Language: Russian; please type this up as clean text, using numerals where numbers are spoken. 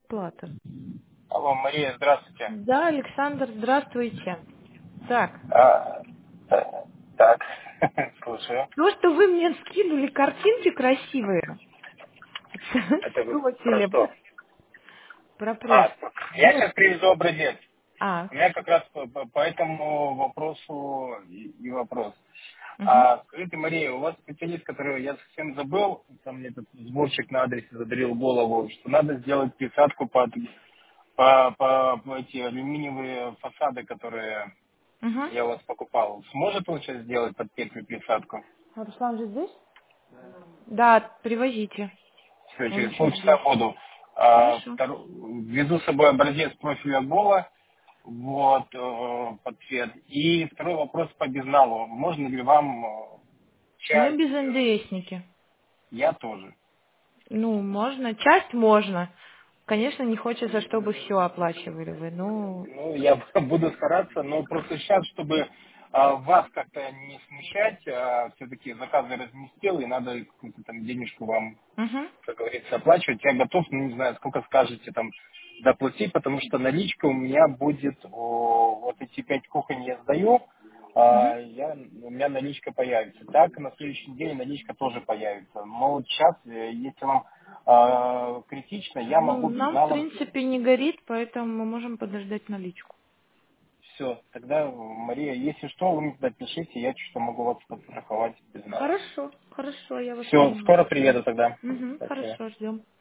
Плата. Алло, Мария, здравствуйте. Да, Александр, здравствуйте. Так, А, так, слушаю. то, что вы мне скинули картинки красивые Это с вы про профилем, что? про А, профиль. я Вот. сейчас привезу образец. У меня Хорошо. как раз по этому вопросу и вопрос. Мгм. Скажите, Мария, у вас специалист, который я совсем забыл, там мне этот сборщик на адресе задрил голову, что надо сделать присадку по эти алюминиевые фасады, которые Мгм. я у вас покупал. Сможет он сейчас сделать под первую присадку? А Руслан же здесь? Да, привозите. Все, Он через еще полчаса здесь. буду. Хорошо. Везу с собой образец профиля Гола, вот, под цвет. И второй вопрос по безналу. Можно ли вам Мы часть, без НДСники. я тоже. Ну, можно. Часть можно. Конечно, не хочется, чтобы все оплачивали вы. Ну, Ну, я буду стараться, но просто сейчас, чтобы вас как-то не смущать, все-таки заказы разместил, и надо какую-то там денежку вам, угу. как говорится, оплачивать. Я готов, ну, не знаю, сколько скажете там доплатить, потому что наличка у меня будет, вот эти 5 кухонь я сдаю, Угу. у меня наличка появится. Так, на следующий день наличка тоже появится. Но вот сейчас, если вам критично, я Ну, могу нам, в безналом. принципе, не горит, поэтому мы можем подождать наличку. Все, тогда, Мария, если что, вы мне тогда пишите, я что могу вас подстраховать безналом. Хорошо, хорошо, я вас Все, поняла. скоро приеду тогда. Угу, Спасибо. хорошо, ждем.